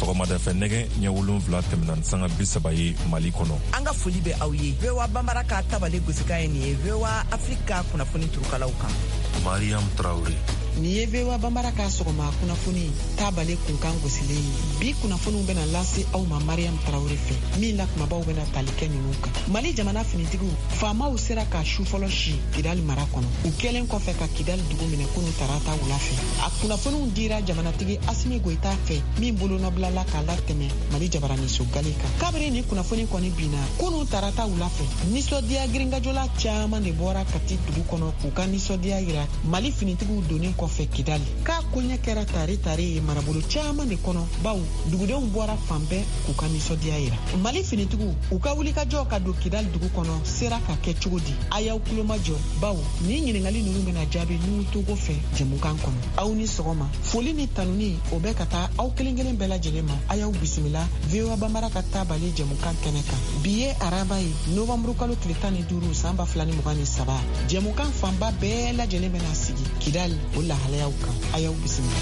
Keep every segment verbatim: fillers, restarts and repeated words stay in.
sɔgɔmada fɛ nɛgɛ ɲɛ wolonfila tɛmɛna sanga bi saba ye Mali kɔnɔ. An ka foli bɛ aw ye. V O A Bambara ka tabale gosika ye nin ye V O A Afrika kunnafoni turukalaw kan. Mariam Traoré. Ni ye V O A Bambara ka sɔgɔma kunnafoni tabale kunkan gosilen ye. Bi kunnafoniw bɛna lase aw ma Mariam Traoré fɛ. Min la kumabaw bɛna tali kɛ ninnu kan. Mali jamana finitigiw faamaw sera ka su fɔlɔ si Kidali mara kɔnɔ. U kɛlen kɔfɛ ka Kidali dugu minɛ kunu tarata wula fɛ. A kunnafoniw dira jamanatigi Asimi Goita fɛ min bolo nɔbilala k'a latɛmɛ Mali jabaraniso gale kan. Kabiri ni kunnafoni kɔni binna kunu tarata wula fɛ. Nisɔndiya girinkajɔla caman de bɔra Kati dugu kɔnɔ k'u ka nisɔndiya yira Mali finitigiw donnen kɔfɛ Kidali. K'a koɲɛ kɛra tare tare ye marabolo caman de kɔnɔ baw dugudenw bɔra fan bɛɛ k'u ka nisɔndiya yira. Mali finitigiw u ka wulikajɔ ka don Kidali dugu kɔnɔ sera ka kɛ cogo di? A y'aw kulomajɔ baw ni ɲiningali ninnu bɛna jaabi n'u togo fɛ jɛmukan kɔnɔ. Aw ni sɔgɔma foli ni tanuni o bɛ ka taa aw kelen kelen bɛɛ lajɛlen ma. A y'aw bisimila V O A Bambara ka tabale jɛmukan kɛnɛ kan. Bi ye araba ye nɔvanburu kalo tile tan ni duuru san ba fila ni mugan ni saba. Jɛmukan fanba bɛɛ lajɛlen bɛna sigi Kidali o lahalayaw kan. A y'aw bisimila.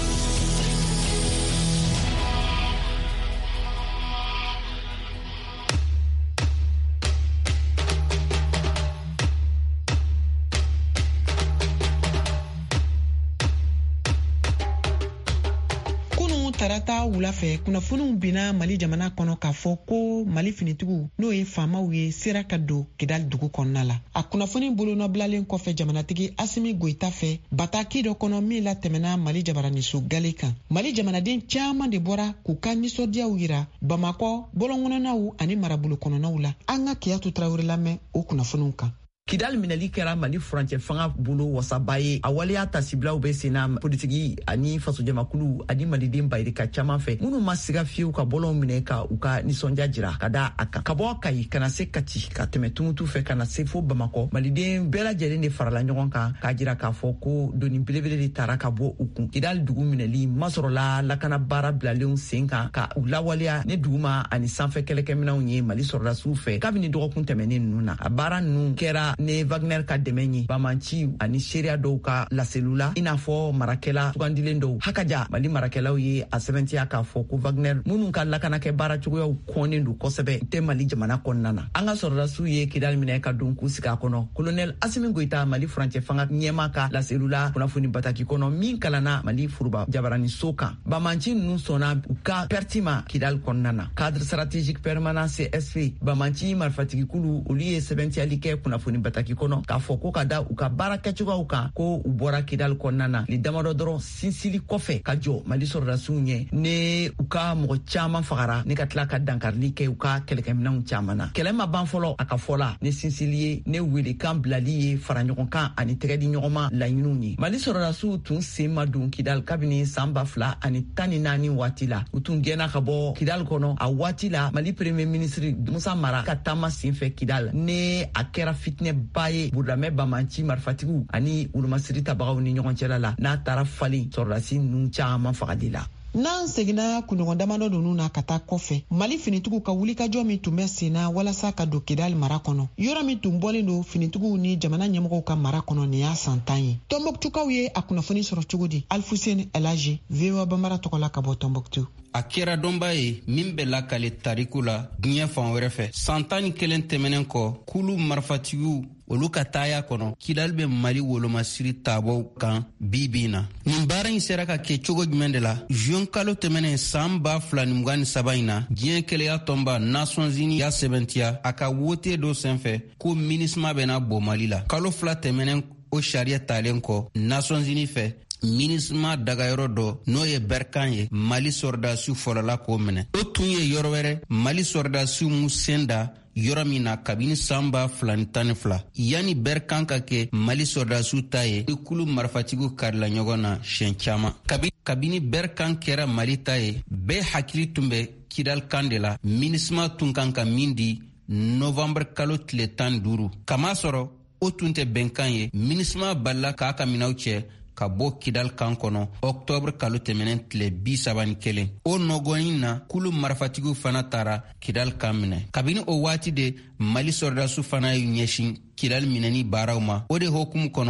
Tarata wula fɛ kunnafoniw binna Mali jamana kɔnɔ k'a fɔ ko Mali finitigiw n'o ye faamaw ye sera ka don Kidali dugu kɔnɔna la. A kunnafoni bolonɔbilalen kɔfɛ jamanatigi Asimi Goita fɛ bataki dɔ kɔnɔ min la tɛmɛna Mali jabaraniso gale kan. Mali jamanaden caman de bɔra k'u ka nisɔndiyaw yira Bamakɔ bɔlɔnkɔnɔnaw ani marabolo kɔnɔnaw la. An ka Kiyatu Traoré lamɛn o kunnafoniw kan. Kidali minɛli kɛra Mali furancɛ fanga bolo wasaba ye. A waleya tasibilaw bɛ senna politiki ani fasojamakulu ani maliden bayirika caman fɛ minnu ma siga fiyewu ka bɔlɔnw minɛ ka u ka nisɔndiya jira ka da a kan. Ka bɔ Kayi kana se Kati ka tɛmɛ Tumutu fɛ kana se fo Bamakɔ maliden bɛɛ lajɛlen de farala ɲɔgɔn kan k'a jira k'a fɔ ko doni belebele de taara ka bɔ u kun. Kidali dugu minɛli masɔrɔla lakana baara bilalenw sen kan ka u lawaleya ne duguma ani sanfɛ kɛlɛkɛminɛw ye Mali sɔrɔdasiw fɛ kabini dɔgɔkun tɛmɛnen ninnu na. A baara ninnu kɛra ne Wagner ka dɛmɛ ye Bamanci ani seria dɔw ka laseliw la i n'a fɔ marakɛla sugandilen dɔw. Hakaja Mali marakɛlaw ye a sɛbɛntiya k'a fɔ ko Wagner minnu ka lakanakɛ baara cogoyaw kɔnnen don kosɛbɛ tɛ Mali jamana kɔnɔna na. An ka sɔrɔdasiw ye Kidali minɛ ka don k'u sigi a kɔnɔ. Colonel Asimi Goita Mali furancɛ fanga ɲɛma ka laseliw la kunnafoni bataki kɔnɔ min kalanna Mali furuba jabaraniso kan. Bamanci ninnu sɔnna u ka pɛrɛti ma Kidali kɔnɔna na. Cadre stratégique permanent C S P Bamanci marifatigikulu olu ye sɛbɛntiyali kɛ kunnafoni bataki kɔnɔ k'a fɔ ko ka da u ka baara kɛcogoyaw kan ko u bɔra Kidali kɔnɔna na. Ni damadɔ dɔrɔn sinsili kɔfɛ ka jɔ Mali sɔrɔdasiw ɲɛ ne u ka mɔgɔ caman fagara ne ka tila ka dankarili kɛ u ka kɛlɛkɛminɛw caman na. Kɛlɛ ma ban fɔlɔ a ka fɔ la ne sinsili ye ne wele kan bilali ye fara ɲɔgɔn kan ani tɛgɛ di ɲɔgɔn ma laɲiniw ye. Mali sɔrɔdasiw tun sen ma don Kidali kabini san ba fila ani tan ni naani waati la. U tun gɛnna ka bɔ Kidali kɔnɔ a waati la Mali premier ministre Musa Mara ka taama senfɛ Kidali ne a kɛra fitinɛba ye Burudamɛ Bamanci marifatigiw ani wolomasiri tabagaw ni ɲɔgɔn cɛla la n'a taara falen sɔrɔdasi ninnu caman fagali la. N'an seginna kunɲɔgɔn damadɔ ninnu na ka taa kɔfɛ Mali finitigiw ka wulikajɔ min tun bɛ senna walasa ka don Kidali mara kɔnɔ yɔrɔ min tun bɔlen don finitigiw ni jamana ɲɛmɔgɔw ka mara kɔnɔ nin y'a san tan ye. Tɔnbɔkutukaw ye a kunnafoni sɔrɔ cogo di? Alfuseni Elaji V O A Bambara tɔgɔ la ka bɔ Tɔnbɔkutu. A kɛra dɔnba ye min bɛ lakale tariku la diɲɛ fan wɛrɛ fɛ. San tan ni kelen tɛmɛnen kɔ kulu marifatigiw olu ka taaya kɔnɔ Kidali bɛ Mali wolomasiri taabɔw kan bi bi na. Nin baara in sera ka kɛ cogo jumɛn de la? Juin kalo tɛmɛnen san ba fila ni mugan ni saba in na diɲɛ kɛlɛya tɔnba Nations Unies y'a sɛbɛntiya a ka wote dɔ senfɛ ko MINUSMA bɛna bɔ Mali la. Kalo fila tɛmɛnen o sariya talen kɔ Nations Unies fɛ MINUSMA dagayɔrɔ dɔ n'o ye Berkan ye Mali sɔrɔdasiw fɔlɔla k'o minɛ. O tun ye yɔrɔ wɛrɛ Mali sɔrɔdasiw mu sen da yɔrɔ min na kabini san ba fila ni tan ni fila yanni Berkan ka kɛ Mali sɔrɔdasiw ta ye i kulu marifatigiw karila ɲɔgɔn na siɲɛ caman. Kabini, kabini Berkan kɛra Mali ta ye bɛɛ hakili tun bɛ Kidali kan de la. MINUSMA tun kan ka min di nɔvanburu kalo tile tan ni duuru. Kamasɔrɔ o tun tɛ bɛnkan ye. MINUSMA balila k'a ka minɛw cɛ ka bɔ Kidali kan kɔnɔ Octobre kalo tɛmɛnen tile bi saba ni kelen. O nɔgɔnin na kulu marifatigiw fana taara Kidali kan minɛ. Kabini o waati de Mali sɔrɔdasiw fana y'u ɲɛsin Kidali minɛni baaraw ma. O de hokumu kɔnɔ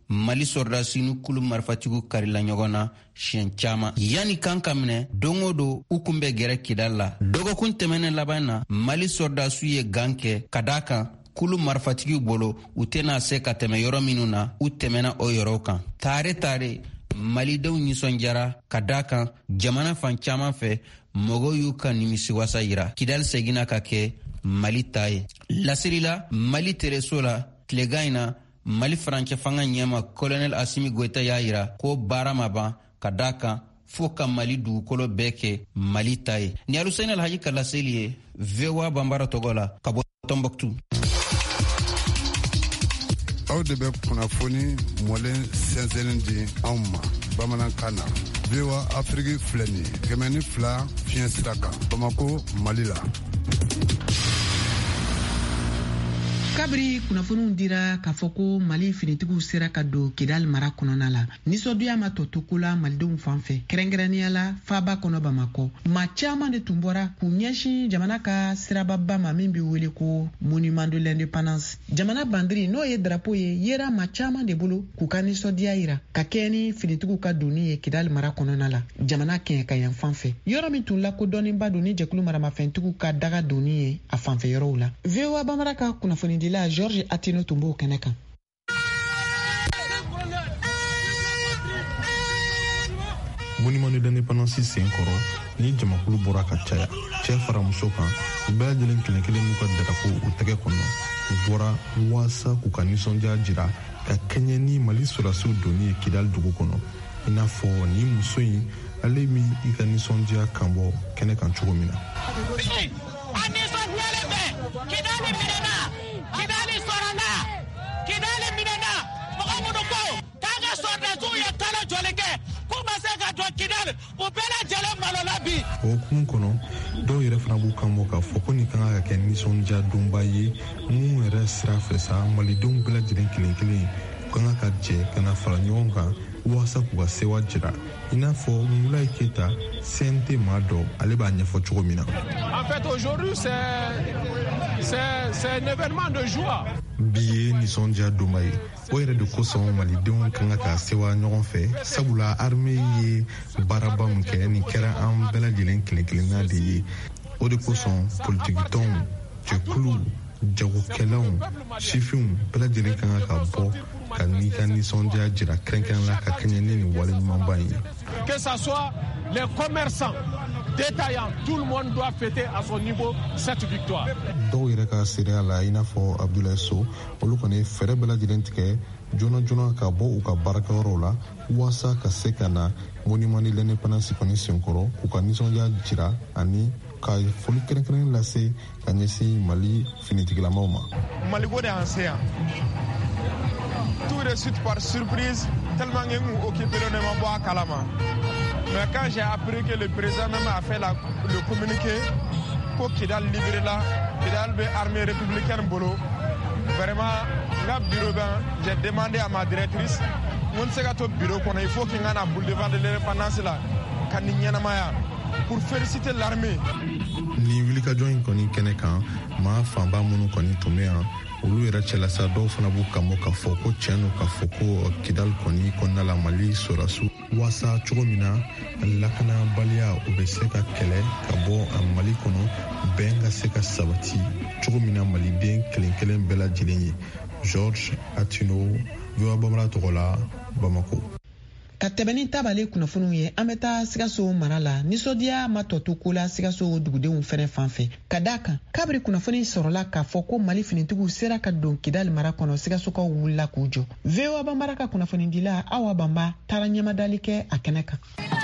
mali sɔrɔdasi ni kulu marifatigiw karila ɲɔgɔn na siɲɛ caaman yanni kan ka minɛ don o don u kun bɛ gɛrɛ kidali la. dɔgɔkun tɛmɛnen laban na mali sɔrɔdasiw ye gan kɛ ka daa kan kulu marifatigiw bolo u tɛna se ka tɛmɛ yɔrɔ minnu na u tɛmɛna o yɔrɔw kan. taare taare malidenw nisɔndiyara ka daa kan jamana fan caaman fɛ mɔgɔw y'u ka nimisiwasa yira kidali segina ka kɛ mali ta ye. lasiri la mali tereso la tilegan in na mali farancɛ fanga ɲɛma kolonɛl asimi goyita y'a yira ko baara ma ban ka daa kan fo ka mali dugukolo bɛɛ kɛ mali ta ye. ni alusaini alhaji kalaseli ye v o a banbara tɔgɔ la ka bɔ tɔnbɔktu. aw de bɛ kunnafoni mɔlen sɛnsɛnnin di anw ma bamanankan na. v o a afiriki filɛ nin ye kɛmɛ ni fila fiɲɛ sira kan bamako mali la. kabiri kunnafoniw dira k'a fɔ ko mali finitigiw sera ka don kidali mara kɔnɔna la nisɔndiya ma tɔ to ko la malidenw fan fɛ kɛrɛnkɛrɛnniya la faaba kɔnɔ bamakɔ maa caaman de tun bɔra k'u ɲɛsin jamana ka sirababa ma min bɛ wele ko monument de l'indépendance. jamana bandiri n'o ye drapeau ye yera maa caaman de bolo k'u ka nisɔndiya yira ka kɛ ni finitigiw ka donni ye kidali mara kɔnɔna la jamana kɛɲɛ ka yan fan fɛ yɔrɔ min tun lakodɔnnenba don ni jɛkulu maramafɛntigiw ka daga donni ye a fanfɛ yɔrɔw la. v o a banbara ka kunnafoni la George Atino tun b'o kɛnɛ kan. monument de l'indépendance sen kɔrɔ ni jamakulu bɔra ka caya cɛ fara muso kan u bɛɛ lajɛlen kelen kelen n'u ka darapo u tɛgɛ kɔnɔ u bɔra waasa k'u ka nisɔndiya jira ka kɛɲɛ ni mali sɔrɔdasiw donni ye kidali dugu kɔnɔ i n'a fɔ ni muso in ale min i ka nisɔndiya kan bɔ kɛnɛ kan cogo min na. o hukumu kɔnɔ dɔw yɛrɛ fana b'u kan bɔ k'a fɔ ko nin kan ka kɛ nisɔndiya donba ye mun yɛrɛ sira fɛ sa malidenw bɛɛ lajɛlen kelen kelen kan ka jɛ ka na fara ɲɔgɔn kan waasa k'u ka sewa jira i n'a fɔ Mulaye Keyita C N T maa dɔ ale b'a ɲɛfɔ cogo min na. En fait aujourd'hui c'est c'est c'est un événement de joie. bi ye nisɔndiya donba ye o yɛrɛ de kosɔn malidenw kan ka sewa ɲɔgɔn fɛ sabula armée ye baaraba min kɛ nin kɛra an bɛɛ lajɛlen kelen kelenna de ye o de kosɔn politikitɔnw jɛkuluw jagokɛlaw sifinw bɛɛ lajɛlen kan ka bɔ ka n'i ka nisɔndiya jira kɛrɛnkɛrɛn la ka kɛɲɛ ni nin wale ɲumanba ye. Que ça soit les commerçants détaillants, tout le monde doit fêter à son niveau cette victoire. dɔw yɛrɛ ka seereya la i n'a fɔ Abdoulaye So olu kɔni fɛɛrɛ bɛɛ lajɛlen tigɛ joona joona ka bɔ u ka baarakɛyɔrɔw la waasa ka se ka na monument de l'indépendance kɔni senkɔrɔ k'u ka nisɔndiya jira ani ka foli kɛrɛnkɛrɛn lase ka ɲɛsin mali finitigilamaw ma. Maliko de y'an se yan. Tout de suite par surprise, tellement que nous occupons de ma boîte à Kalama. Mais quand j'ai appris que le président même a fait la, le communiqué pour Kidal libérer là, Kidal be armée républicaine bolo, vraiment, là bureau ben, j'ai demandé à ma directrice, on sait que bureau qu'on a, il faut qu'il y ait un boulevard de l'indépendance là, quand il y a un pour féliciter l'armée. Ni wulikajɔ in kɔni kɛnɛ kan maa fanba minnu kɔni tun bɛ yan olu yɛrɛ cɛla sa dɔw fana b'u kan bɔ k'a fɔ ko tiɲɛ don k'a fɔ ko kidali kɔni kɔnɔna la mali sɔrɔdasiw waasa cogo min na lakanabaliya o bɛ se ka kɛlɛ ka bɔ a mali kɔnɔ bɛn ka se ka sabati cogo min na maliden kelen kelen bɛɛ lajɛlen ye. George Atino, V O A Banbara tɔgɔ la, Bamako. ka tɛmɛ ni tabale kunnafoniw ye an bɛ taa Sikaso mara la nisɔndiya ma tɔ to ko la Sikaso dugudenw fɛnɛ fan fɛ ka daa kan kabiri kunnafoni sɔrɔla k'a fɔ ko mali finitigiw sera ka don kidali mara kɔnɔ Sikasokaw wulila k'u jɔ. V O A Banbara ka kunnafonidila Awa Banba taara ɲɛmadali kɛ a kɛnɛ kan.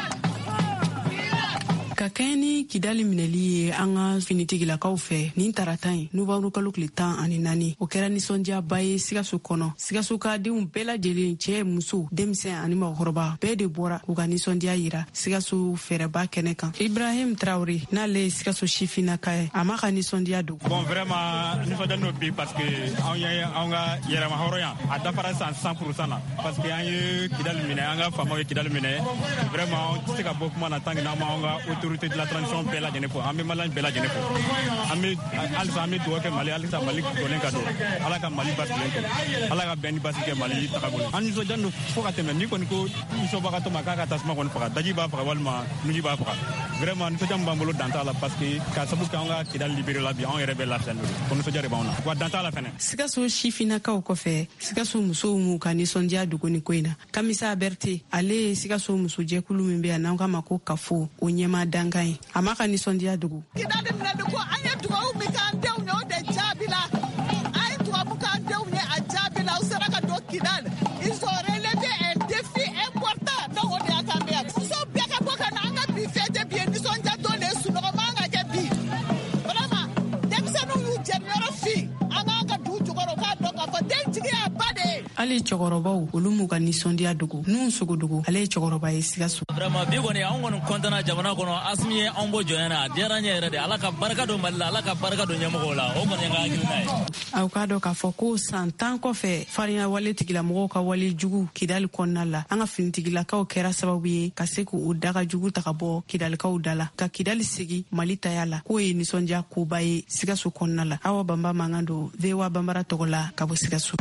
ka kɛɲɛ ni kidali minɛli ye an ka finitigilakaw fɛ nin tarata ye nowɛmburu kalo tile tan ani naani o kɛra nisɔndiyaba ye Sikaso kɔnɔ. Sikasokadenw bɛɛ lajɛlen cɛ muso denmisɛn ani mɔgɔkɔrɔba bɛɛ de bɔra k'u ka nisɔndiya yira Sikaso fɛrɛba kɛnɛ kan. Ibrahim Traoré n'ale ye Sikaso sifinnaka ye a ma ka nisɔndiya don. Bon vraiment nisɔndiya n'o bi parce que anw ye anw ka yɛrɛma hɔrɔnya a dafara san cent pour cent na parce que an ye kidali minɛ an ka faamaw ye kidali minɛ vraiment an tɛ se ka bɔ kuma na tant que n'an ma an ka autorité autorité de la transition bɛɛ lajɛlen fo an bɛ maliyɛn bɛɛ lajɛlen fo an bɛ halisa an bɛ dugawu kɛ Mali halisa Mali jɔlen ka don Ala ka Mali basigilen to Ala ka bɛn ni basigi kɛ Mali tagabolo an nisɔndiya don fo ka tɛmɛ ni kɔni ko nisɔnbagatɔ ma k'a ka tasuma kɔni faga daji b'a faga walima nuji b'a faga vraiment nisɔndiya min b'an bolo dan t'a la parce que ka sabu kɛ an ka Kidali libéré la bi anw yɛrɛ bɛ lafiyalen don ko nisɔndiya de b'anw na wa dan t'a la fɛnɛ. Sikaso sifinnakaw kɔfɛ Sikaso musow m'u ka nisɔndiya dogo ni ko in na Kamisa Berete ale ye Sikaso muso jɛkulu min bɛ yan n'an k'a ma ko Kafo o ɲɛmaa dankan ye a ma ka nisɔndiya dogo. Kidali minɛ ko an ye dugawu min k'an denw ye o de jaabi la a ye dugawu k'an denw ye a jaabi la u sera ka don Kidali ils ont relevé un défi important donc o de y'a kan bɛ yan muso bɛɛ ka bɔ ka na an ka bi fête bi ye nisɔndiya don de ye sunɔgɔ man ka kɛ bi vraiment denmisɛnninw y'u jɛniyɔrɔ fin an k'an ka dugu jukɔrɔ k'a dɔn k'a fɔ den tigiya ba de ye. Hali cɛkɔrɔbaw olu m'u ka nisɔndiya dogo n'u sogo dogo ale ye cɛkɔrɔba ye Sikaso. Vraiment bi kɔni an kɔni kɔntana jamana kɔnɔ Asimi ye an bɔ jɔnya na a diyara n ye yɛrɛ de Ala ka barika don Mali la Ala ka barika don ɲɛmɔgɔw la o kɔni ye n ka hakilina ye. Aw k'a dɔn k'a fɔ ko san tan kɔfɛ farinya wale tigilamɔgɔw ka wale jugu Kidali kɔnɔna la an ka finitigilakaw kɛra sababu ye ka se k'o daga jugu ta ka bɔ Kidalikaw da la ka Kidali segi Mali taya la k'o ye nisɔndiya koba ye Sikaso kɔnɔna la Awa Bamba mankan don V O A Banbara tɔgɔ la ka bɔ Sikaso.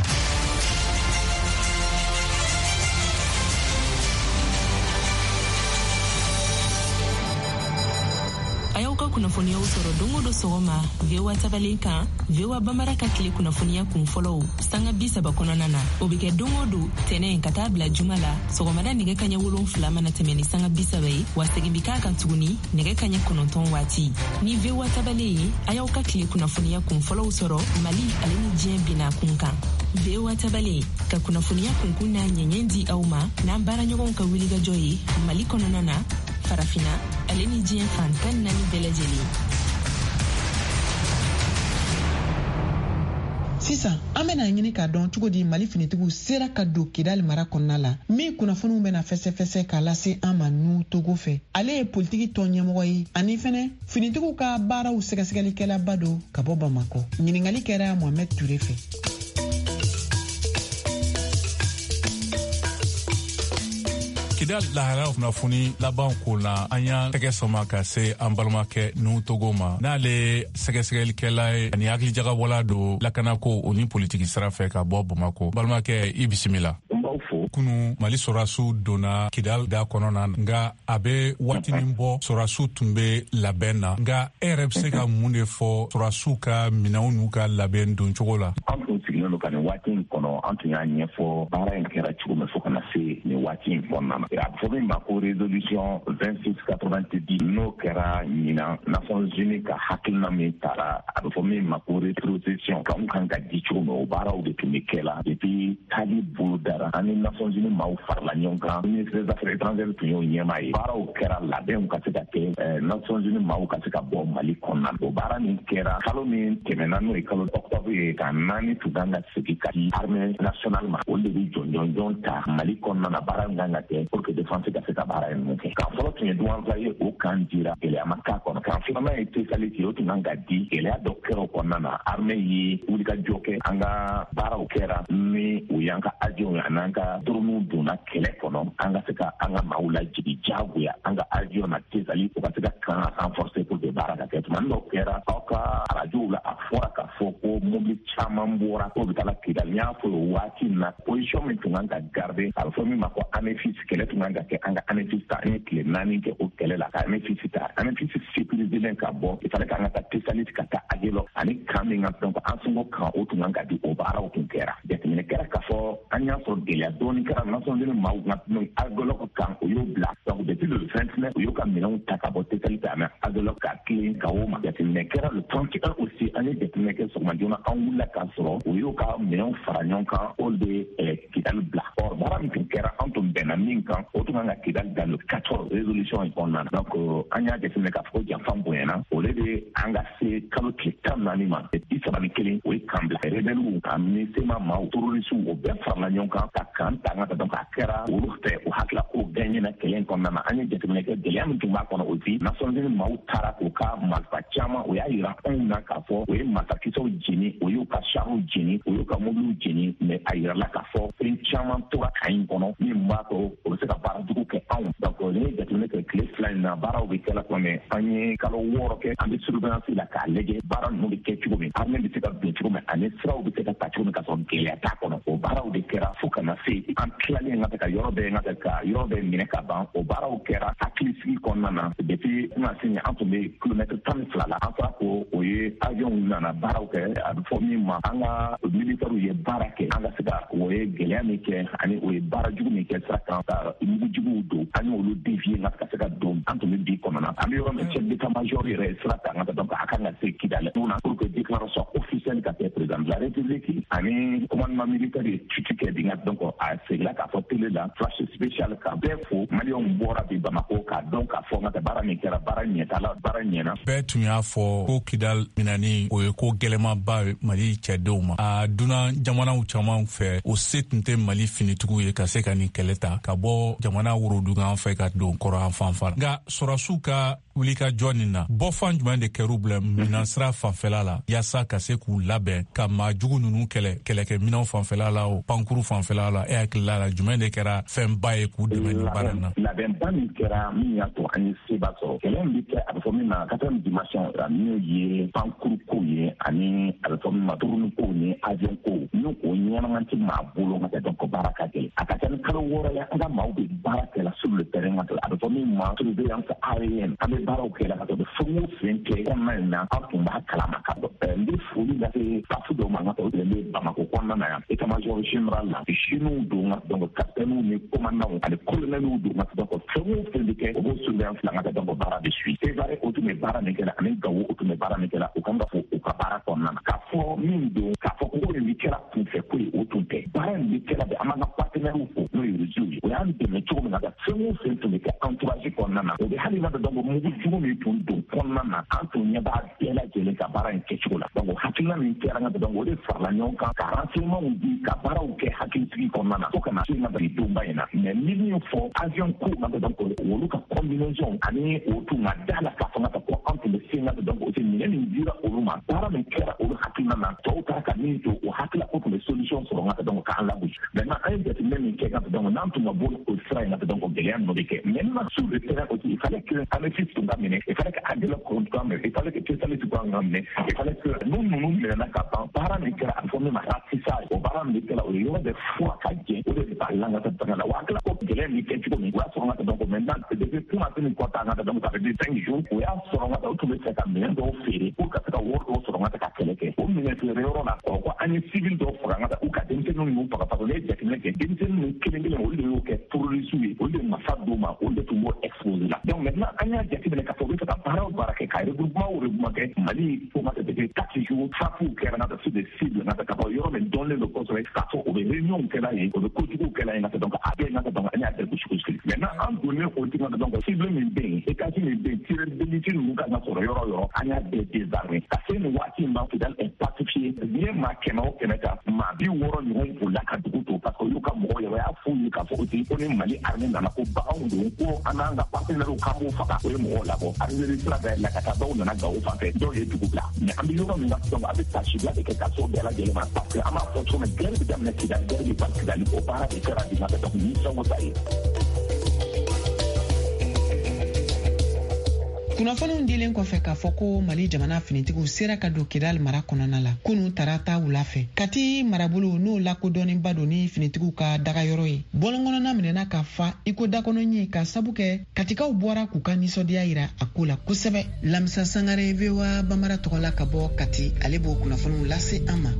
Ayaw ka kunnafoniyaw sɔrɔ dongo do sɔgɔma V O A tabalen kan V O A Banbara ka tile kunnafoniya kun fɔlɔw sanga bi saba kɔnɔna na o bɛ kɛ dongo do tɛnɛ ka taa bila juma la sɔgɔmada nɛgɛ kaɲɛ wolonfila mana tɛmɛ ni sanga bi saba ye wa segin bi k'a kan tuguni nɛgɛ kaɲɛ kɔnɔntɔn waati ni V O A tabalen ye a y'aw ka tile kunnafoniya kun fɔlɔw sɔrɔ Mali ale ni diɲɛ bina kun kan V O A tabalen ka kunnafoniya kunkun n'a ɲɛɲɛ di aw ma n'an baaraɲɔgɔnw ka wulikajɔ ye Mali kɔnɔna na farafina ale ni diɲɛ fan tan naani bɛɛ lajɛlen. Sisan an bɛna ɲini k'a dɔn cogo di Mali finitigiw sera ka don Kidali mara kɔnɔna la min kunnafoniw bɛna fɛsɛfɛsɛ k'a lase an ma n'u Togo fɛ ale ye politiki tɔn ɲɛmɔgɔ ye ani fɛnɛ finitigiw ka baaraw sɛgɛsɛgɛlikɛlaba don ka bɔ Bamako ɲiningali kɛra Mohamed Ture fɛ. Kidali lahara kunnafoni laban ko la an y'a tɛgɛ sɔma ka se an balimakɛ n'u Togo ma n'ale sɛgɛsɛgɛlikɛla ye ani hakilijagabɔla don lakanako o ni politiki sira fɛ ka bɔ Bamako balimakɛ i bisimila. Kunu Mali sɔrasiw donna Kidali da kɔnɔna nka a bɛ waati min bɔ sɔrasiw tun bɛ labɛn na nka e yɛrɛ bɛ se ka mun de fɔ sɔrasiw ka minɛnw n'u ka labɛn don cogo la. An tun sigilen don ka nin waati in kɔnɔ an tun y'a ɲɛfɔ baara in kɛra cogo min fo ka na se nin waati in kɔnɔna na. A bɛ fɔ min ma ko résolution vingt-six quatre-vingt-dix n'o kɛra ɲinan Nations Unies ka hakilina min taara a bɛ fɔ min ma ko rétrocession k'anw kan ka di cogo min o baaraw de tun bɛ kɛ la depuis taali bolo dara an ni Nations Unies maaw farala ɲɔgɔn kan ministre des affaires étrangères tun y'o ɲɛmaa ye baaraw kɛra labɛnw ka se ka kɛ Nations Unies maaw ka se ka bɔ Mali kɔnɔna na o baara min kɛra kalo min tɛmɛna n'o ye kalo octobre ye ka naani tun kan ka segin ka di armée nationale ma olu de bɛ jɔnjɔnjɔn ta Mali kɔnɔna na baara min kan ka kɛ pour que défense ka se ka baara in mun kɛ kan fɔlɔ tun ye douane ye o kan dira gɛlɛya ma k'a kɔnɔ kan filanan ye tesaliti o tun kan ka di gɛlɛya dɔ kɛra o kɔnɔna na armée ye wulikajɔ kɛ an ka baaraw kɛra ni o y'an ka avion ye an'an ka drones donna kɛlɛ kɔnɔ an ka se ka an ka maaw lajigin diyagoya an ka avion na tesali o ka se ka kan renforcer pour que baara ka kɛ tuma dɔw kɛra aw ka arajow la a fɔra k'a fɔ ko mobili caman bɔra k'o bɛ taa Kidali n y'a fɔ o waati na position min tun kan ka garder a bɛ fɔ min ma ko ANEFIS kɛlɛ tun kan ka kɛ an ka ANEFIS ta an ye tile naani kɛ o kɛlɛ la ka ANEFIS ta ANEFIS sécurisé ka bɔ il fallait k'an ka taa Tesalit ka taa Aguelɔ ani kan min ka donc an sɔngɔ kan o tun kan ka di o baaraw tun kɛra jateminɛ kɛra k'a fɔ an y'a sɔrɔ gɛlɛya dɔɔni kɛra Nations Unies maaw kan Aguelɔ kan o y'o bila donc depuis le vingt-neuf o y'o ka minɛnw ta ka bɔ Tesalit ani Aguelɔ ka tilen ka o ma jateminɛ kɛra le trente et un aussi an ye jateminɛ kɛ sɔgɔma joona an wulila k'a sɔrɔ o y'o ka minɛnw fara ɲɔgɔn kan o de Kidali bila or baara min tun kɛra an tun bɛnna min kan o tun kan ka Kidali da le quatorze résolution in kɔnɔna na donc an y'a jateminɛ k'a fɔ ko janfan bonyana o de bɛ an ka se kalo tile tan naani ma bi saba ni kelen o ye kan bila rebelles ka minisema maaw terroristes o bɛɛ farala ɲɔgɔn kan ka kan ta an ka donc a kɛra olu fɛ o hakila ko gagné na kɛlɛ in kɔnɔna na an ye jateminɛ kɛ gɛlɛya min tun b'a kɔnɔ aussi Nations Unies maaw taara k'u ka marifa caman o y'a yira anw na k'a fɔ o ye masakisɛw jeni o y'u ka chars jeni o y'u ka mobile jeni mais a yira la ka fɔ fɛn caman tora ka in kɔnɔ min b'a to o bɛ se ka baara jugu kɛ anw donc ni ye jateminɛ kɛ tile fila in na baaraw bɛ kɛ la tuma mɛ an ye kalo wɔɔrɔ kɛ an bɛ surveillance la k'a lajɛ baara ninnu bɛ kɛ cogo min armée bɛ se ka bin cogo min ani siraw bɛ se ka ta cogo min ka sɔrɔ gɛlɛya t'a kɔnɔ o baaraw de kɛra fo ka na se an tilalen ka ka yɔrɔ bɛɛ ka ka yɔrɔ bɛɛ minɛ ka ban o baaraw kɛra hakilisigi kɔnɔna na depuis na se an tun bɛ kilomètre tan ni fila la an fɔra ko o ye avion nana baaraw kɛ a bɛ fɔ min ma an ka militaires ye baara kɛ an ka se ka o ye gɛlɛya min kɛ ani o ye baara jugu min kɛ sira kan ka mugujuguw don an y'olu dévier nka ka se ka don an tun bɛ bi kɔnɔna an bɛ yɔrɔ min chef d'état-major yɛrɛ sira kan ka donc a kan ka se Kidali pour que déclaration officielle ka kɛ président de la République ani commandement militaire ye tutu kɛ dinga donc a segin k'a fɔ télé la flash spécial ka bɛɛ fo maliyɛnw bɔra bi Bamako k'a dɔn k'a fɔ nka baara min kɛra baara ɲɛtala baara ɲɛna bɛɛ tun y'a fɔ ko Kidali minani o ye ko gɛlɛmaba ye Mali cɛdenw ma a duna jamanaw caman fɛ o se tun tɛ Mali finitigiw ye ka se ka nin kɛlɛ ta ka bɔ jamana worodugan fɛ ka don kɔrɔ an fanfan nka sɔrɔsiw ka wulika jɔ nin na bɔfan jumɛn de kɛr'u bila minansira fanfɛla la yaasa ka se k'u labɛn ka maajugu ninnu kɛlɛ kɛlɛkɛ minɛnw fanfɛla la o pankuru fanfɛla la e hakilila la jumɛn de kɛra fɛnba ye k'u dɛmɛ nin baara na labɛnba min kɛra min y'a to an ye seba sɔrɔ kɛlɛ min bɛ kɛ a bɛ fɔ min ma quatrième dimension la min ye pankuru kow ye ani a bɛ fɔ min ma turuni kow ni avion kow ni o ɲɛnaman tɛ maa bolo ka kɛ donc baara ka gɛlɛn a ka kɛ ni kalo wɔɔrɔ ye an ka maaw bɛ baara kɛ la sur le terrain a bɛ fɔ min ma surveillance aérienne an bɛ baaraw kɛ la ka sɔrɔ fɛn o fɛn kɛ kɔnɔna in na an tun b'a kalama ka dɔn n bɛ foli lase staff dɔw ma n ka taa o de bɛ Bamako kɔnɔna na yan état-major général la chinois don ka donc capitaine ni commandant ani colonel don ka donc fɛn o fɛn bɛ kɛ o b'o surveillance la ka donc baara bɛ suit Sévaré o tun bɛ baara min kɛ la ani Gawo o tun bɛ baara min kɛ la o kan ka fɔ u ka baara kɔnɔna na k'a fɔ min don k'a fɔ ko nin kɛra kunfɛ ko ye o tun tɛ baara in bɛ kɛra bɛ an b'an ka partenaires fo n'o ye réseau ye o y'an dɛmɛ cogo min na ka fɛn o fɛn tun bɛ kɛ entourage kɔnɔna na o bɛ hali n'a bɛ donc mugu jugu min tun don kɔnɔna na an tun ɲɛ b'a bɛɛ lajɛlen ka baara in kɛcogo la donc hakilina min kɛra n ka donc o de farala ɲɔgɔn kan ka renseignements di ka baaraw kɛ hakilisigi kɔnɔna na fo ka na se n ka bi donba in na mais ni min fɔ avion ko n ka donc olu ka combinaison ani o tun ka da la k'a fɔ n ka ko an tun bɛ se n ka donc o tɛ minɛ min dira olu ma baara min kɛra olu hakilina na tɔw taara ka min to o hakilila o tun bɛ solution sɔrɔ n ka donc k'an lagosi maintenant an ye jateminɛ min kɛ n ka donc n'an tun ka bɔ o sira in na donc gɛlɛya ninnu bɛ kɛ maintenant sur le terrain aussi il fallait que analyse tun ka minɛ il fallait que Angela Kɔntu ka minɛ il fallait que spécialiste ka minɛ il fallait que n'u ninnu minɛna ka ban baara min kɛra a bɛ fɔ min ma ratissage o baara min bɛ kɛra o ye yɔrɔ bɛ fura ka jɛ o de bɛ taa lan ka taa tanga la wa hakilila ko gɛlɛya min kɛ cogo min o y'a sɔrɔ n ka donc maintenant depuis commencé nin kɔta n ka donc ça fait des cinq jours o y'a sɔrɔ n ka o tun bɛ fɛ ka minɛn dɔw feere pour ka se ka wari dɔw sɔrɔ n ka se ka kɛlɛ kɛ o minɛn feere yɔrɔ la ɔ ko an ye civil dɔw faga n ka u ka denmisɛnninw ninnu faga parce que ne ye jateminɛ kɛ denmisɛnnin ninnu kelen kelen olu de y'o kɛ terroriste ye olu de masa d'o ma olu de tun b'o exposé la donc maintenant an y'a jateminɛ k'a fɔ u bɛ fɛ ka baara o baara kɛ ka regroupement o regroupement kɛ Mali fo ka se depuis quatre jours frappe kɛra n ka sur des cibles n ka ka fɔ yɔrɔ min dɔnlen don kosɛbɛ k'a fɔ o bɛ réunion kɛla yen o bɛ kojugu kɛla yen n ka donc a bɛɛ n ka donc an y'a bɛɛ gosi gosi maintenant an donnen o tigi la donc cible min bɛ yen étage min bɛ yen tirabilité ninnu kan ka sɔrɔ yɔrɔ o yɔrɔ an y'a bɛɛ désarmé ka se nin waati in ma Kidali est pacifié n'i ye maa kɛmɛ o kɛmɛ ta maa bi wɔɔrɔ ɲɔgɔn bolila ka dugu to parce que olu ka mɔgɔw yɛrɛ y'a f'u ye k'a fɔ o tigi ko ni Mali armée nana ko baganw don ko an n'an ka partenaires k'an b'u faga o ye mɔgɔw labɔ armée sira bɛɛ la ka taa dɔw nana Gawo fan fɛ dɔw ye dugu bila mais an bɛ yɔrɔ min na donc a bɛ tasibila de kɛ ka so bɛɛ lajɛlen ma parce que an b'a fɔ cogo min guerre bɛ daminɛ Kidali guerre bɛ ban Kidali o baara de kɛra bi nka donc ni sɔngɔ ta ye. kunnafoniw dilen kɔfɛ k'a fɔ ko Mali jamana finitigiw sera ka don Kidali mara kɔnɔna la kunu tarata wula fɛ kati marabolo n'o lakodɔnnenba don ni finitigiw ka dagayɔrɔ ye bɔlɔnkɔnɔna minɛna ka fa iko dakɔnɔ ye ka sabu kɛ katikaw bɔra k'u ka nisɔndiya yira a ko la kosɛbɛ. Lamisa Sangare V O A Bamara tɔgɔla ka bɔ Kati ale b'o kunnafoniw lase an ma.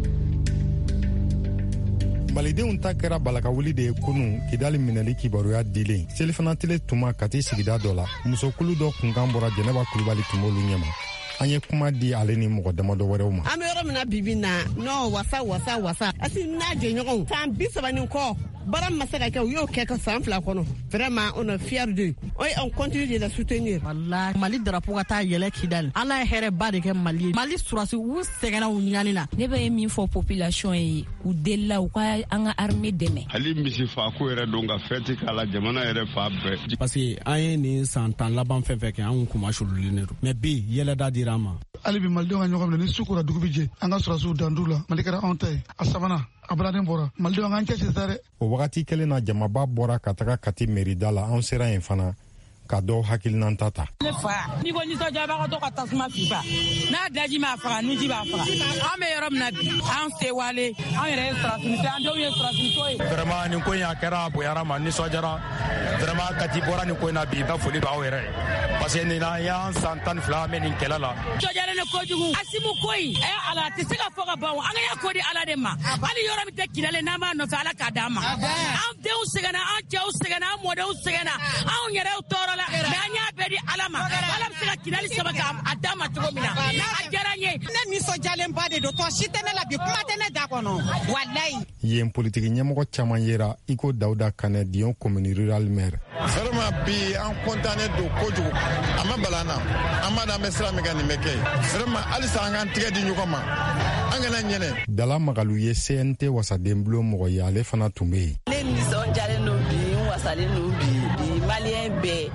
Malidenw ta kɛra balakawuli de ye kunu Kidali minɛli kibaruya dilen selifana tele tuma Kati sigida dɔ la musokulu dɔ kunkan bɔra Jɛnɛba Kulubali tun b'olu ɲɛma an ye kuma di ale ni mɔgɔ damadɔ wɛrɛw ma. An bɛ yɔrɔ min na bibi na n'o wasa wasa wasa asi n'a jɛɲɔgɔnw san bi saba ni kɔ baara ma se ka kɛ u y'o kɛ ka san fila kɔnɔ vraiment on est fiers d'eux et on continue de les soutenir. Wallahi Mali drapeau ka taa yɛlɛ Kidali ala ye hɛrɛ ba de kɛ Mali ye Mali surasi u sɛgɛnna u ɲani na. Ne bɛ min fɔ population ye u delila u ka an ka armée dɛmɛ. hali misi faako yɛrɛ don ka fɛti k'a la jamana yɛrɛ fa bɛɛ. parce que an ye nin san tan laban fɛn fɛn kɛ an kun ma sululilen don mais bi yɛlɛda dira an ma. hali bi malidenw ka ɲɔgɔn minɛ ni su kora dugu bɛ jɛ an ka sɔrɔsiw dandu la mali kɛra anw ta ye a sabanan a baladen bɔra malidenw an cɛ sisan dɛ. o wagati kelen na jamaba bɔra ka taga Kati merida la anw sera yen fana ka dɔw hakilinanta ta. ne fa n'i ko nisɔndiyabagatɔ ka tasuma fifa n'a daji m'a faga nuji b'a faga an bɛ yɔrɔ min na bi an sewale an yɛrɛ ye sarafinitɔ an denw ye sarafinitɔ ye. vraiment nin ko in a kɛra a bonyara ma nisɔndiyara vraiment Kati bɔra nin ko in na bi bɛɛ foli b'aw yɛrɛ ye parce que nin na y'an san tan ni fila an bɛ nin kɛlɛ la. nisɔndiyalen ne kojugu Asimu ko in ɛ ala tɛ se ka fɔ ka ban an ka y'a ko di ala de ma hali yɔrɔ min tɛ Kidali n'an b'a nɔfɛ ala k'a d'an ma an denw sɛgɛnna an cɛw sɛgɛnna an mɔdenw sɛgɛnna anw yɛrɛw tɔɔrɔ la mais an y'a bɛɛ di ala ma ala bɛ se ka Kidali sɛbɛ k'a d'a ma cogo min na a diyara n ye. ne nisɔndiyalenba de don tɔ si tɛ ne la bi kuma tɛ ne da kɔnɔ walayi. yen politiki ɲɛmɔgɔ caman yera i ko Dawuda Kanɛ Dion commune rural maire. vraiment bi an kontannen don kojugu a ma bala an na an b'a dɔn an bɛ sira min kan nin bɛ kɛ vraiment halisa an k'an tigɛ di ɲɔgɔn ma an kana ɲɛnɛ. Dala Magalu ye C N T wasaden bulon mɔgɔ ye ale fana tun bɛ yen. ne nisɔndiyalen don bi n wasalen don bi bi maliyɛn bɛɛ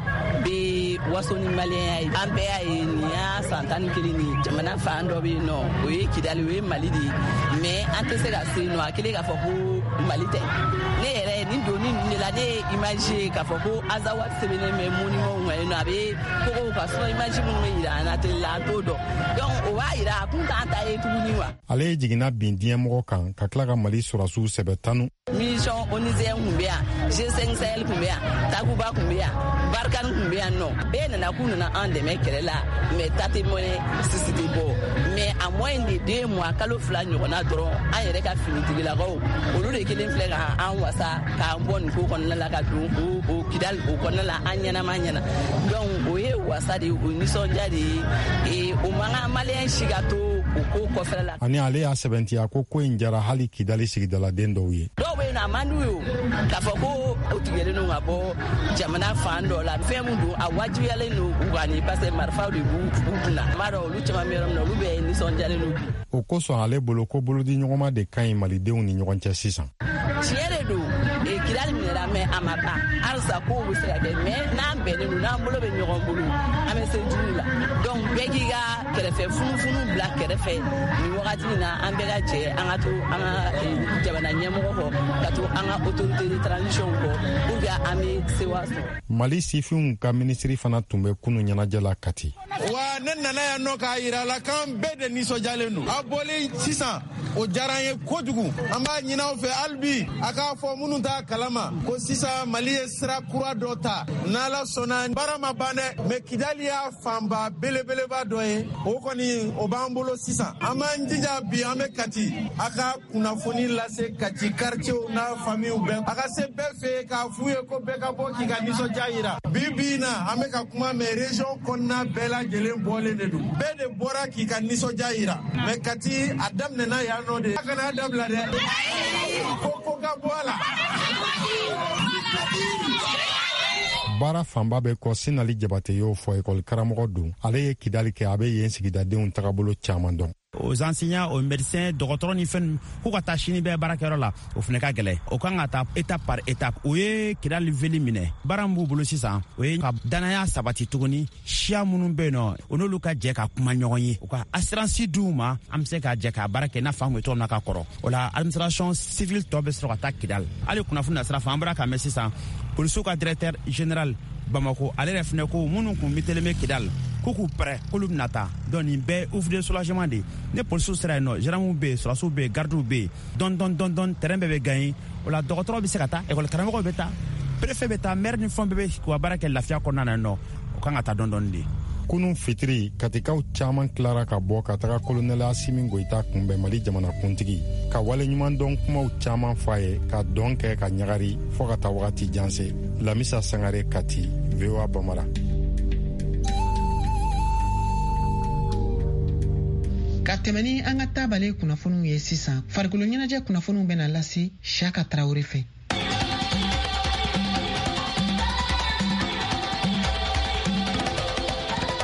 bɛ waso ni maliyɛnya ye an bɛɛ y'a ye nin y'a san tan ni kelen ni jamana fan dɔ bɛ yen nɔ o ye Kidali o ye Mali de ye mais an tɛ se ka se yen nɔ a kɛlen k'a fɔ ko Mali tɛ ne yɛrɛ nin doni ninnu de la ne ye image ye k'a fɔ ko Azawa sɛbɛnnen bɛ monument kan yen nɔ a bɛ kogow ka sɔrɔ image minnu bɛ yira an na tele la an t'o dɔn donc o b'a yira a kun t'an ta ye tuguni wa. ale ye jiginna bin diɲɛmɔgɔ kan ka tila ka Mali sɔrɔsiw sɛbɛ tanu. mission onisien kun bɛ yan G cinq Sahel kun bɛ yan Takuba kun bɛ yan Barkhane kun bɛ yan nɔ bɛɛ nana k'u nana an dɛmɛ kɛlɛ la mais ta tɛ mɔnɛ sisi tɛ bɔ mais a moyen de deux mois kalo fila ɲɔgɔnna dɔrɔn an yɛrɛ ka finitigilakaw olu de kelen filɛ ka an wasa k'an bɔ nin ko kɔnɔna la ka don o o Kidali o kɔnɔna la an ɲɛnama ɲɛna donc o ye wasa de ye o nisɔndiya de ye o man kan maliyɛn si ka to o ko kɔfɛla la. ani ale y'a sɛbɛntiya ko ko in jara hali Kidali sigidaladen dɔw ye. dɔw bɛ yen nɔ a man d'u ye o k'a fɔ ko o tigɛlen don ka bɔ jamana fan dɔ la fɛn min don a wajibiyalen don u kan ni parce que marifaw de b'u kunna n b'a dɔn olu caman bɛ yɔrɔ min na olu bɛɛ nisɔndiyalen don. o kosɔn ale bolo ko bolodi ɲɔgɔnma de ka ɲi malidenw ni ɲɔgɔn cɛ sisan. tiɲɛ de don Kidali minɛra mɛ a ma ban halisa kow bɛ se ka kɛ mɛ n'an bɛnnen don n'an bolo bɛ ɲɔgɔn bolo an bɛ se juru la donc bɛɛ k'i ka kɛrɛfɛ funufunu bila kɛrɛfɛ nin wagati in na an bɛɛ ka jɛ an ka to an ka jamana ɲɛmɔgɔ kɔ ka to an ka autorité de transition kɔ pour que an bɛ sewa sɔrɔ. Mali sifinw ka minisiri fana tun bɛ kunu ɲɛnajɛ la Kati. wa ne nana yan nɔ k'a yira la k'an bɛɛ de nisɔndiyalen don a bɔlen sisan o diyara an ye kojugu an b'a ɲini aw fɛ hali bi a k'a fɔ minnu t'a kalama ko sisan Mali ye sira kura dɔ ta n'Ala sɔnna baara ma ban dɛ mais Kidali y'a fanba belebeleba dɔ ye o kɔni o b'an bolo sisan an b'an jija bi an bɛ Kati a ka kunnafoni lase Kati quartier n'a famille bɛɛ a ka se bɛɛ fɛ k'a f'u ye ko bɛɛ ka bɔ k'i ka nisɔndiya yira bi bi in na an bɛ ka kuma mais région kɔnɔna bɛɛ lajɛlen bɔlen de don bɛɛ de bɔra k'i ka nisɔndiya yira mais Kati a daminɛna yan nɔ de a kana dabila dɛ ko ko ka bɔ a la. baara fanba bɛ kɔ Sinali Jabate y'o fɔ ekɔli karamɔgɔ don ale ye Kidali kɛ a bɛ yen sigidadenw tagabolo caman dɔn. aux enseignants aux médecins dɔgɔtɔrɔ ni fɛn k'u ka taa sini bɛɛ baarakɛyɔrɔ la o fana ka gɛlɛn o kan ka taa étape par étape o ye Kidali veli minɛ baara min b'u bolo sisan o ye ka danaya sabati tuguni siya minnu bɛ yen nɔ o n'olu ka jɛ ka kuma ɲɔgɔn ye u ka assurance d'u ma an bɛ se ka jɛ ka baara kɛ n'a fɔ an kun bɛ cogo min na ka kɔrɔ o la administration civile tɔ bɛ sɔrɔ ka taa Kidali hali kunnafoni na sira fɛ an bɔra k'a mɛn sisan polisiw ka directeur général Bamako ale yɛrɛ fɛnɛ ko minnu kun mitelen bɛ Kidali k'u k'u pɛrɛ k'olu bɛna taa donc nin bɛɛ ouvrier soulagement de ne polisiw sera yen nɔ gendarmew bɛ yen sɔrɔsiw bɛ yen gardiw bɛ yen dɔn dɔn dɔn dɔn terrain bɛɛ bɛ gagné o la dɔgɔtɔrɔ bɛ se ka taa école karamɔgɔw bɛ taa préfet bɛ taa maire ni fɛn bɛɛ bɛ k'u ka baara kɛ lafiya kɔnɔna na yen nɔ o kan ka taa dɔn dɔn de. kunun fitiri katikaw caman tilara ka bɔ ka taga kolonɛli Asimi Goyita kunbɛn Mali jamanakuntigi ka waleɲuman dɔn kumaw caman fɔ a ye ka dɔn kɛ ka ɲagari fɔɔ ka taa wagati jan se. Lamisa Sangare, Kati, V O A Bamara. ka tɛmɛ ni an ka taabale kunnafoniw ye sisan farikolo ɲɛnajɛ kunnafoniw bɛna lase Shaka Traore fɛ. An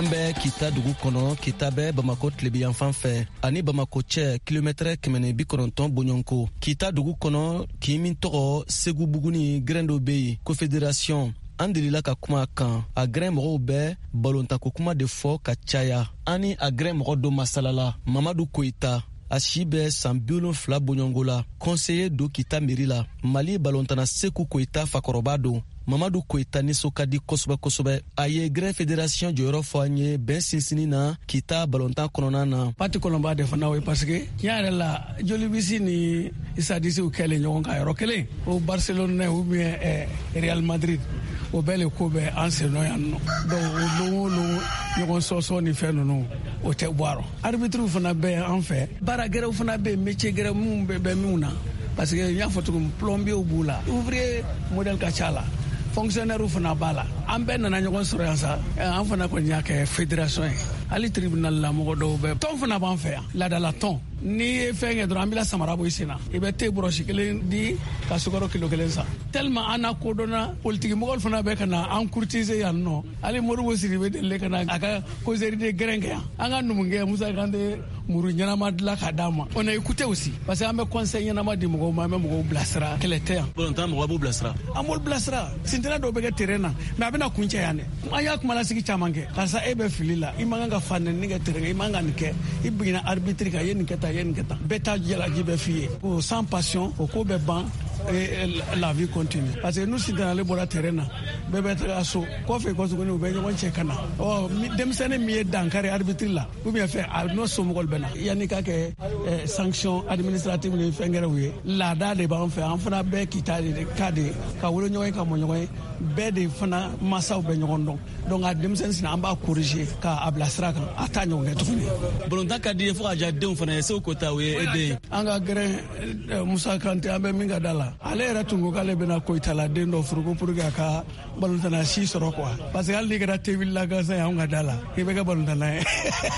an bɛ kita dugu kɔnɔ kita bɛ bamako tilebiyan fan fɛ ani bamako cɛ kilomɛtɛrɛ kɛmɛ ni bi kɔnɔntɔn bɔɲɔnko kita dugu kɔnɔ k'i min tɔgɔ segu buguni grɛn dɔ be yen confédération an delila ka kuma kan a grɛn mɔgɔw bɛ balontanko kuma de fɔ ka caya ani a grɛn mɔgɔ dɔ masalala mamadu koyita a si bɛ san bi wolonfila bɔɲɔngo la conseiller do kita meri la mali balontana seku koyita fakɔrɔba don mamadu koyita niso ka di kosɛbɛ kosɛbɛ a ye grɛn fédération jɔyɔrɔ fɔ an ye bɛn sinsini na kita balontan kɔnɔna na pati kɔnɔba de fana o ye parce que tiɲɛ yɛrɛ la jolibisi ni isadisiw kɛlen ɲɔgɔn kan yɔrɔ kelen o barcelone ou bien eh, real madrid o bɛɛ le ko bɛ an sennɔ yan nɔ donc o don o don ɲɔgɔn sɔsɔ ni fɛn ninnu o tɛ bɔ a rɔ arbitriw fana bɛ an fɛ baara gɛrɛw fana bɛ yen métier gɛrɛ minnu bɛ bɛn minnu na parce que n y'a fɔ cogo min plombier b'u la ouvrier modèle ka ca la fonctionnaire fana b'a la an bɛɛ nana ɲɔgɔn sɔrɔ yan sa an fana kɔni y'a kɛ fédération ye hali tribunal la mɔgɔ dɔw bɛ tɔn fana b'an fɛ yan ladala tɔn n'i ye fɛn kɛ dɔrɔn an bila samara bɔ i sen na i bɛ te bɔrɔsi kelen di ka sukaro kilo kelen san tellement an na kodɔnna politiki mɔgɔw fana bɛ ka na an courtiser yan nɔ hali moribo siri bɛ deli ka na a ka causerie de gɛrɛn kɛ yan an ka numukɛ musa kante muru ɲɛnama dilan ka d'a ma on a écouté aussi parce que an bɛ conseil ɲɛnama di mɔgɔw ma an bɛ mɔgɔw bilasira kɛlɛ tɛ yan balontan mɔgɔw b'u bilasira an b'olu bilasira sintina dɔw bɛ kɛ terrain na mais a bɛna kuncɛ yan dɛ an y'a kumalasigi caman kɛ karisa e bɛ fili la i man kan ka fa nɛni kɛ terrain i man kan ka nin kɛ i bigina arbitre kan i ye nin kɛ tan i ye nin kɛ tan bɛɛ ta jalaji bɛ f'i ye o sans passion o ko bɛ ban et la vie continue parce que nous sintanale bɔra terrain na bɛɛ bɛ taga so kɔfɛ kɔ tuguni u bɛ ɲɔgɔn cɛ ka na ɔ denmisɛnnin min ye dankari arbitre la ou bien fɛ a n'o somɔgɔw bɛ na yanni ka kɛ sanction administrative ni fɛn gɛrɛw ye laada de b'an fɛ an fana bɛɛ kita de ka de ka wolo ɲɔgɔn ye ka mɔ ɲɔgɔn ye bɛɛ de fana masaw bɛ ɲɔgɔn dɔn donc a denmisɛnnin sinna an b'a corriger k'a bila sira kan a t'a ɲɔgɔn kɛ tuguni balontan ka di ye fo ka diya denw fana ye segu kota o ye e den an ka gɛrɛn musa kante an bɛ min ka da la ale yɛrɛ tun ko k'ale bɛna koyitala den dɔ furuko pour que a ka balontana si sɔrɔ quoi parce que hali n'i kɛra tewulila gansan ye anw ka da la k'i bɛ kɛ balontana ye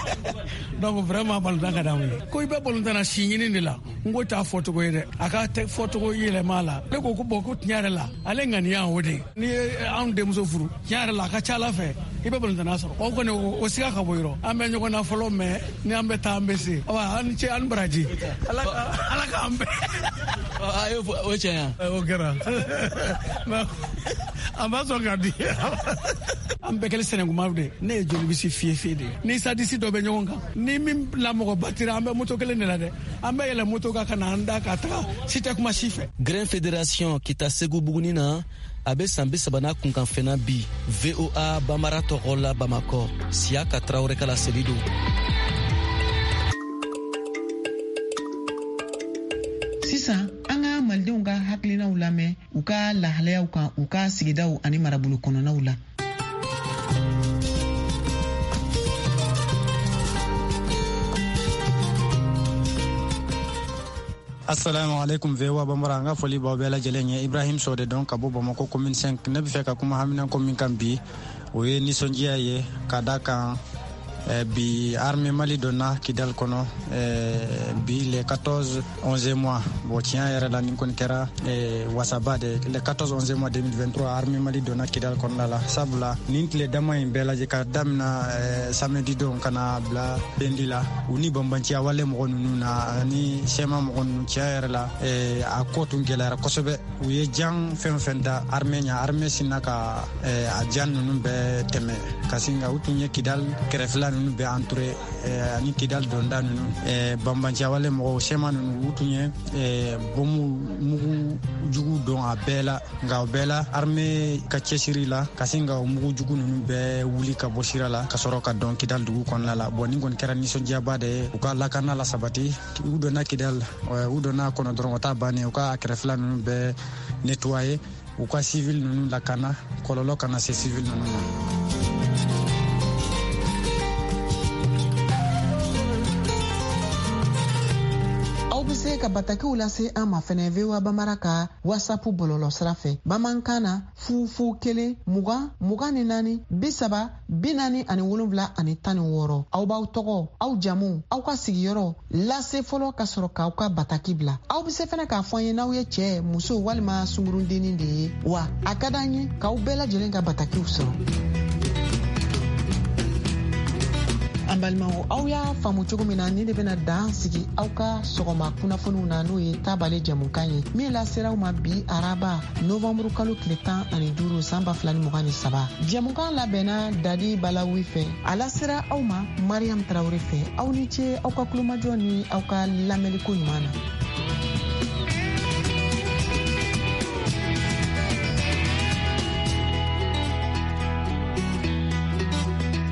donc vraiment balontan ka d'anw ye ko i bɛ balontana si ɲini de la n ko t'a fɔcogo ye dɛ a ka fɔcogo yɛlɛma la ne ko ko bon ko tiɲɛ yɛrɛ la ale ŋaniya o de n'i ye anw denmuso furu tiɲɛ yɛrɛ la a ka ca ala fɛ i bɛ balontana sɔrɔ o kɔni o siga ka bɔ yɔrɔ an bɛ ɲɔgɔn na fɔlɔ mais ni an bɛ taa an bɛ se awa an ni ce an baraji ala k'an bɛn o cɛ yan o kɛra an b'a sɔn ka di an bɛɛ kɛlen sɛnɛkumaw de ne ye jolibisi fiye-fiye de ni sadisi dɔ bɛ ɲɔgɔn kan ni min lamɔgɔ batira an bɛ moto kelen de la dɛ an bɛ yɛlɛ moto kan ka na an da ka taga si tɛ kuma si fɛ grɛn fédération kita segu buguni na a bɛ san bi sabana kunkanfɛnna bi V O A bamara tɔgɔ la bamakɔ siya ka tarawele kala seli don sisan an ka malidenw ka hakilinaw lamɛn u ka lahalayaw kan u ka sigidaw ani marabolo kɔnɔnaw la Assalamu alaikum V O A Bambara nga foli baw bɛɛ lajɛlen ye Ibrahim Sode don ka bɔ Bamako commune cinq ne bɛ fɛ ka kuma hamina ko min kan bi o ye nisɔndiya ye ka da kan bi armée Mali donna Kidal kɔnɔ bi le quatorze onzième mois bon tiɲɛ yɛrɛ la nin kɔni kɛra wasaba de le quatorze onzième mois deux mille vingt-trois armée Mali donna Kidal kɔnɔna la sabula nin tile dama in bɛɛ lajɛ ka damina samedi don ka na bila lundi la u ni banbanciya wale mɔgɔ ninnu na ani sɛma mɔgɔ ninnu tiɲɛ yɛrɛ la a ko tun gɛlɛyara kosɛbɛ u ye jan fɛn fɛn da armée ɲa armée sinna ka a jan ninnu bɛɛ tɛmɛ ka sin ka u tun ye Kidal kɛrɛfɛla ninnu bɛ entouré ani Kidal donda ninnu banbanciya wale mɔgɔw sɛma ninnu u tun ye bomu mugu jugu don a bɛɛ la nka o bɛɛ la armée ka cɛsiri la ka sin ka o mugu jugu ninnu bɛɛ wuli ka bɔ sira la ka sɔrɔ ka dɔn Kidal dugu kɔnɔna la bon nin kɔni kɛra nisɔndiyaba de ye u ka lakana la sabati u donna Kidal u donna kɔnɔ dɔrɔn o t'a bannen u ka kɛrɛfɛla ninnu bɛɛ nettoyer u ka civil ninnu lakana kɔlɔlɔ kana se civil ninnu ma. se ka batakiw lase an ma fɛnɛ V O A Bambara ka WhatsApp bɔlɔlɔ sira fɛ bamankan na fu fu kelen mugan mugan ni naani bi saba bi naani ani wolonwula ani tan ni wɔɔrɔ aw b'aw tɔgɔ aw jamu aw ka sigiyɔrɔ lase fɔlɔ ka sɔrɔ k'aw ka bataki bila aw be se fɛnɛ k'a fɔ an ye n'aw ye cɛɛ muso walima sungurundennin de ye wa a ka d'an ye k'aw bɛɛ lajɛlen ka batakiw sɔrɔ an balimaw aw y'a faamu cogo min na ni de bena dan sigi aw ka sɔgɔma kunnafoniw na n'o ye tabale jamukan ye min lasera aw ma bi araba novanburu kalo tile tan ani duuru san ba fila ni mugan ni saba. Jamukan labɛnna Dadi Balawi fɛ, a lasera aw ma Mariam Tarawele fɛ. Aw ni ce aw ka kulomajɔ ni aw ka lamɛnliko ɲuman na.